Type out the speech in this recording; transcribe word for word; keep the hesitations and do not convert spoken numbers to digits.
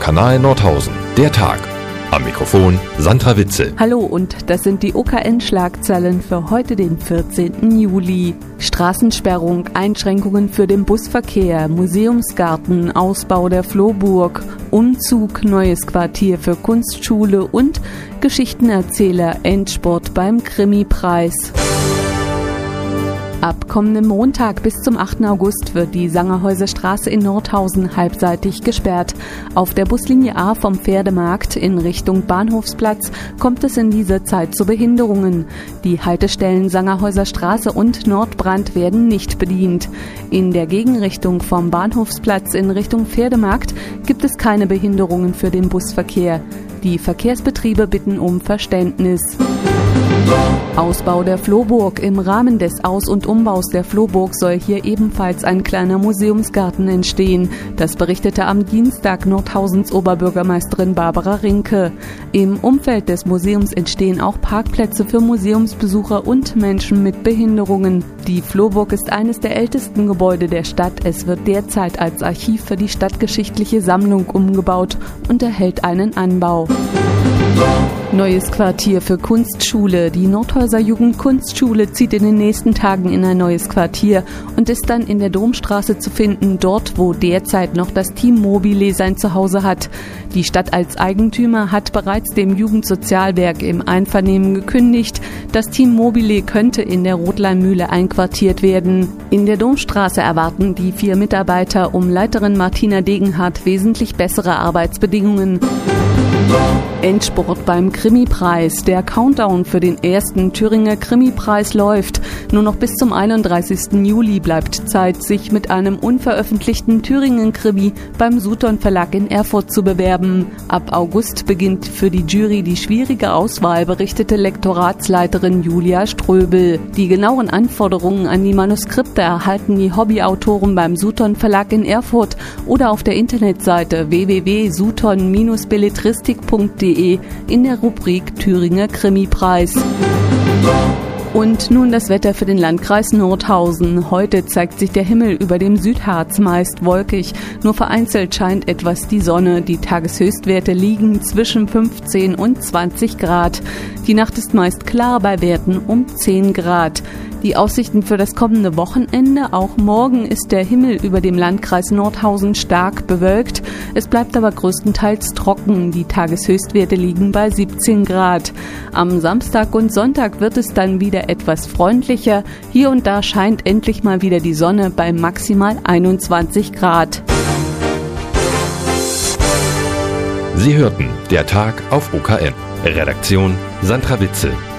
Kanal Nordhausen. Der Tag. Am Mikrofon Sandra Witzel. Hallo, und das sind die O K N-Schlagzeilen für heute, den vierzehnten Juli. Straßensperrung, Einschränkungen für den Busverkehr, Museumsgarten, Ausbau der Flohburg, Umzug, neues Quartier für Kunstschule und Geschichtenerzähler, Endspurt beim Krimi-Preis. Ab kommendem Montag bis zum achten August wird die Sangerhäuser Straße in Nordhausen halbseitig gesperrt. Auf der Buslinie A vom Pferdemarkt in Richtung Bahnhofsplatz kommt es in dieser Zeit zu Behinderungen. Die Haltestellen Sangerhäuser Straße und Nordbrand werden nicht bedient. In der Gegenrichtung vom Bahnhofsplatz in Richtung Pferdemarkt gibt es keine Behinderungen für den Busverkehr. Die Verkehrsbetriebe bitten um Verständnis. Ausbau der Flohburg. Im Rahmen des Aus- und Umbaus der Flohburg soll hier ebenfalls ein kleiner Museumsgarten entstehen. Das berichtete am Dienstag Nordhausens Oberbürgermeisterin Barbara Rinke. Im Umfeld des Museums entstehen auch Parkplätze für Museumsbesucher und Menschen mit Behinderungen. Die Flohburg ist eines der ältesten Gebäude der Stadt. Es wird derzeit als Archiv für die stadtgeschichtliche Sammlung umgebaut und erhält einen Anbau. Neues Quartier für Kunstschule. Die Nordhäuser Jugendkunstschule zieht in den nächsten Tagen in ein neues Quartier und ist dann in der Domstraße zu finden, dort wo derzeit noch das Team Mobile sein Zuhause hat. Die Stadt als Eigentümer hat bereits dem Jugendsozialwerk im Einvernehmen gekündigt, das Team Mobile könnte in der Rotleinmühle einquartiert werden. In der Domstraße erwarten die vier Mitarbeiter um Leiterin Martina Degenhardt wesentlich bessere Arbeitsbedingungen. Endspurt beim Krimi-Preis. Der Countdown für den ersten Thüringer Krimi-Preis läuft. Nur noch bis zum einunddreißigsten Juli bleibt Zeit, sich mit einem unveröffentlichten Thüringen-Krimi beim Sutton Verlag in Erfurt zu bewerben. Ab August beginnt für die Jury die schwierige Auswahl, berichtete Lektoratsleiterin Julia Ströbel. Die genauen Anforderungen an die Manuskripte erhalten die Hobbyautoren beim Sutton Verlag in Erfurt oder auf der Internetseite w w w punkt sutton Bindestrich belletristik punkt de in der Rubrik Thüringer Krimi-Preis. Und nun das Wetter für den Landkreis Nordhausen. Heute zeigt sich der Himmel über dem Südharz meist wolkig. Nur vereinzelt scheint etwas die Sonne. Die Tageshöchstwerte liegen zwischen fünfzehn und zwanzig Grad. Die Nacht ist meist klar bei Werten um zehn Grad. Die Aussichten für das kommende Wochenende: Auch morgen ist der Himmel über dem Landkreis Nordhausen stark bewölkt. Es bleibt aber größtenteils trocken. Die Tageshöchstwerte liegen bei siebzehn Grad. Am Samstag und Sonntag wird es dann wieder etwas freundlicher. Hier und da scheint endlich mal wieder die Sonne bei maximal einundzwanzig Grad. Sie hörten Der Tag auf O K N. Redaktion Sandra Witzel.